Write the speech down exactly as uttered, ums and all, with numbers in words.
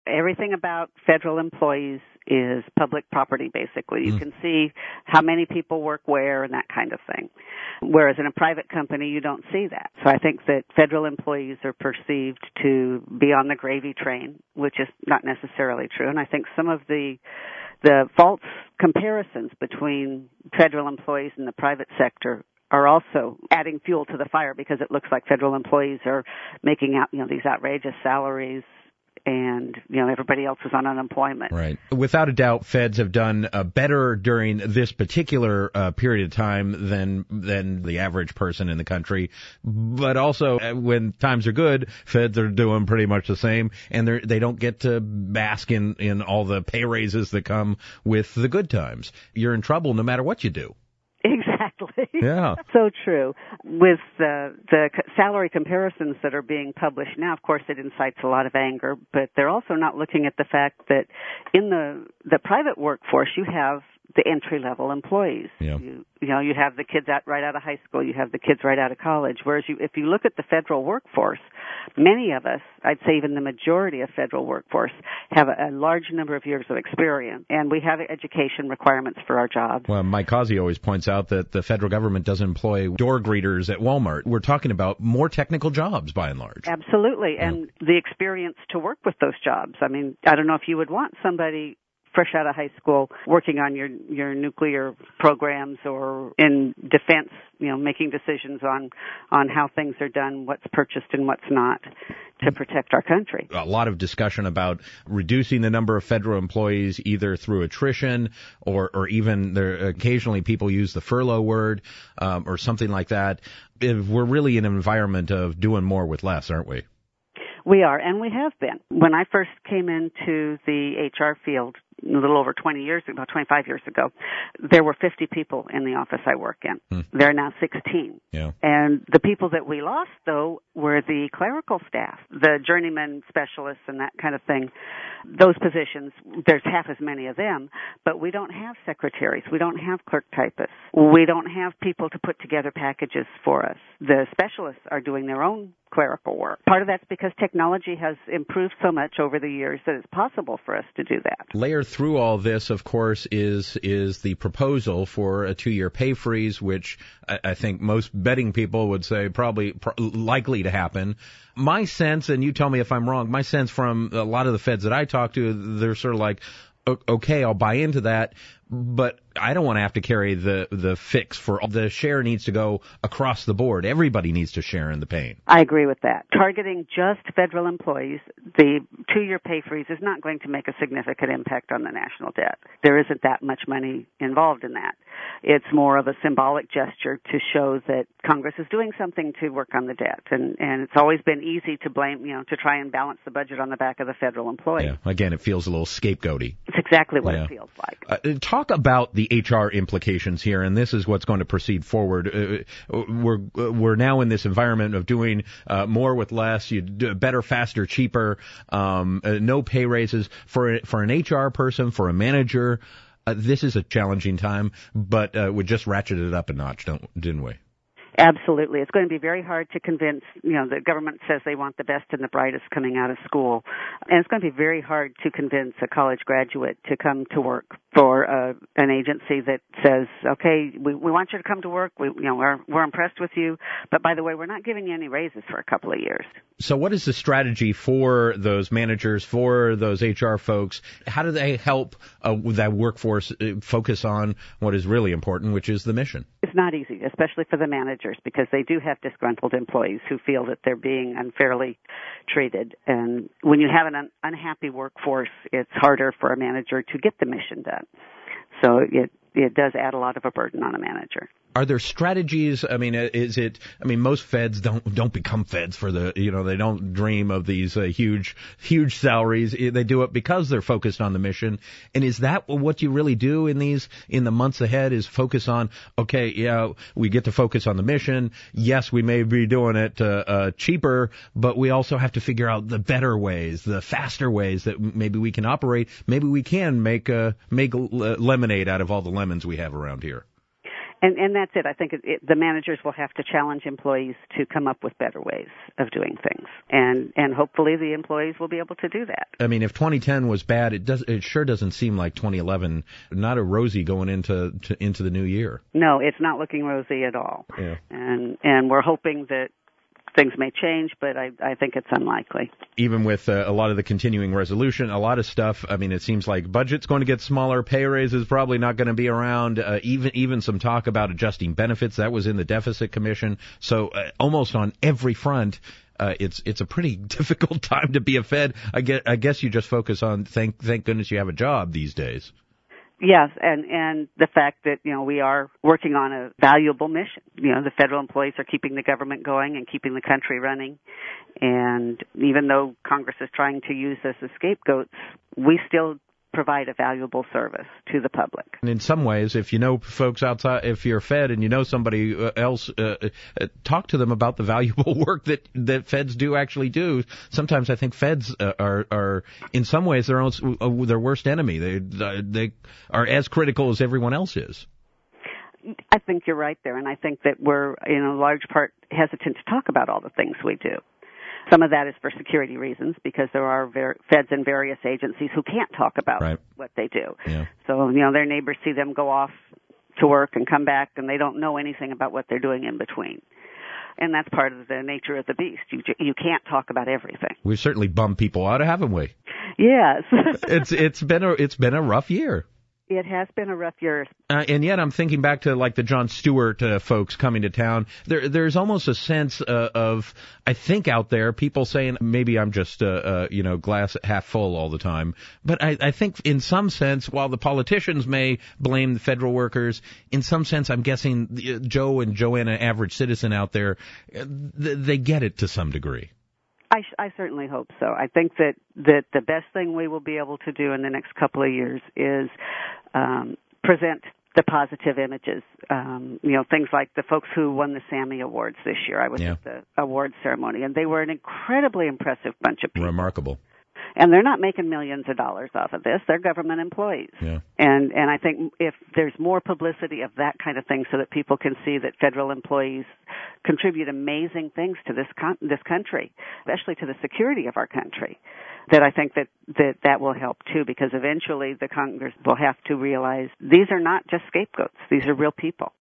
Everything about federal employees is public property, basically. You mm. can see how many people work where and that kind of thing. Whereas in a private company, you don't see that. So I think that federal employees are perceived to be on the gravy train, which is not necessarily true. And I think some of the the false comparisons between federal employees and the private sector are also adding fuel to the fire, because it looks like federal employees are making out, you know, these outrageous salaries, and, you know, everybody else is on unemployment. Right. Without a doubt, feds have done uh, better during this particular uh, period of time than than the average person in the country. But also, uh, when times are good, feds are doing pretty much the same, and they they don't get to bask in, in all the pay raises that come with the good times. You're in trouble no matter what you do. Exactly. Yeah. So true. With the the salary comparisons that are being published now, of course, it incites a lot of anger, but they're also not looking at the fact that in the the private workforce, you have the entry-level employees. Yeah. You, you know, you have the kids out right out of high school, you have the kids right out of college, whereas you, if you look at the federal workforce, many of us, I'd say even the majority of federal workforce, have a, a large number of years of experience, and we have education requirements for our jobs. Well, Mike Causey always points out that the federal government doesn't employ door greeters at Walmart. We're talking about more technical jobs, by and large. Absolutely, yeah. and the experience to work with those jobs. I mean, I don't know if you would want somebody fresh out of high school working on your your nuclear programs or in defense, you know, making decisions on on how things are done, what's purchased and what's not, to protect our country. A lot of discussion about reducing the number of federal employees either through attrition or or even there occasionally people use the furlough word um, or something like that. If we're really in an environment of doing more with less, aren't we? We are, and we have been. When I first came into the H R field a little over twenty years ago, about twenty-five years ago, there were fifty people in the office I work in. Hmm. There are now sixteen. Yeah. And the people that we lost, though, were the clerical staff, the journeyman specialists and that kind of thing. Those positions, there's half as many of them, but we don't have secretaries. We don't have clerk typists. We don't have people to put together packages for us. The specialists are doing their own clerical work. Part of that's because technology has improved so much over the years that it's possible for us to do that. Layer through all this, of course, is is the proposal for a two-year pay freeze, which I, I think most betting people would say probably pro- likely to happen. My sense, and you tell me if I'm wrong, my sense from a lot of the feds that I talk to, they're sort of like, okay, I'll buy into that, but I don't want to have to carry the, the fix for all. The share needs to go across the board. Everybody needs to share in the pain. I agree with that. Targeting just federal employees, the two-year pay freeze is not going to make a significant impact on the national debt. There isn't that much money involved in that. It's more of a symbolic gesture to show that Congress is doing something to work on the debt. And, and it's always been easy to blame, you know, to try and balance the budget on the back of the federal employee. Yeah. Again, it feels a little scapegoaty. It's exactly what yeah. it feels like. Uh, talk about the H R implications here, and this is what's going to proceed forward. Uh, we're we're now in this environment of doing uh, more with less, you do better, faster, cheaper, um, uh, no pay raises for for an H R person, for a manager. Uh, this is a challenging time, but uh, we just ratcheted it up a notch, don't didn't we? Absolutely. It's going to be very hard to convince, you know, the government says they want the best and the brightest coming out of school. And it's going to be very hard to convince a college graduate to come to work for uh, an agency that says, okay, we, we want you to come to work. We, you know, we're, we're impressed with you. But by the way, we're not giving you any raises for a couple of years. So what is the strategy for those managers, for those H R folks? How do they help uh, that workforce focus on what is really important, which is the mission? It's not easy, especially for the managers, because they do have disgruntled employees who feel that they're being unfairly treated. And when you have an un- unhappy workforce, it's harder for a manager to get the mission done. So it it does add a lot of a burden on a manager. Are there strategies? I mean, is it? I mean, most feds don't don't become feds for the, you know, they don't dream of these uh, huge huge salaries. They do it because they're focused on the mission. And is that what you really do in these in the months ahead? Is focus on, okay, yeah, we get to focus on the mission. Yes, we may be doing it uh, uh, cheaper, but we also have to figure out the better ways, the faster ways that maybe we can operate. Maybe we can make uh, make lemonade out of all the lemons we have around here. And, and that's it. I think it, it, the managers will have to challenge employees to come up with better ways of doing things, and and hopefully the employees will be able to do that. I mean, if twenty ten was bad, it does. It sure doesn't seem like twenty eleven. Not a rosy going into to, into the new year. No, it's not looking rosy at all. Yeah. And and we're hoping that things may change, but I, I think it's unlikely. Even with uh, a lot of the continuing resolution, a lot of stuff, I mean, it seems like budget's going to get smaller, pay raises probably not going to be around, uh, even even some talk about adjusting benefits. That was in the Deficit Commission. So uh, almost on every front, uh, it's it's a pretty difficult time to be a Fed. I guess, I guess you just focus on thank thank goodness you have a job these days. Yes, and, and the fact that, you know, we are working on a valuable mission. You know, the federal employees are keeping the government going and keeping the country running. And even though Congress is trying to use us as scapegoats, we still provide a valuable service to the public. And in some ways, if you know folks outside, if you're Fed and you know somebody else, uh, uh, talk to them about the valuable work that, that Feds do actually do. Sometimes I think Feds uh, are, are in some ways their own, uh, their worst enemy. They, they are as critical as everyone else is. I think you're right there, and I think that we're, in a large part, hesitant to talk about all the things we do. Some of that is for security reasons, because there are ver- feds in various agencies who can't talk about right. what they do. Yeah. So, you know, their neighbors see them go off to work and come back, and they don't know anything about what they're doing in between. And that's part of the nature of the beast. You you can't talk about everything. We've certainly bummed people out, haven't we? Yes. it's it's been a it's been a rough year. It has been a rough year. Uh, and yet I'm thinking back to like the Jon Stewart uh, folks coming to town. There, there's almost a sense uh, of, I think out there, people saying, maybe I'm just, uh, uh, you know, glass half full all the time. But I, I think in some sense, while the politicians may blame the federal workers, in some sense, I'm guessing the, Joe and Joanna, average citizen out there, uh, they get it to some degree. I, I certainly hope so. I think that, that the best thing we will be able to do in the next couple of years is um, present the positive images. Um, you know, things like the folks who won the Sammy Awards this year. I was yeah. at the awards ceremony, and they were an incredibly impressive bunch of people. Remarkable. And they're not making millions of dollars off of this. They're government employees. Yeah. And and I think if there's more publicity of that kind of thing so that people can see that federal employees contribute amazing things to this con- this country, especially to the security of our country, that I think that, that that will help too, because eventually the Congress will have to realize these are not just scapegoats. These are real people.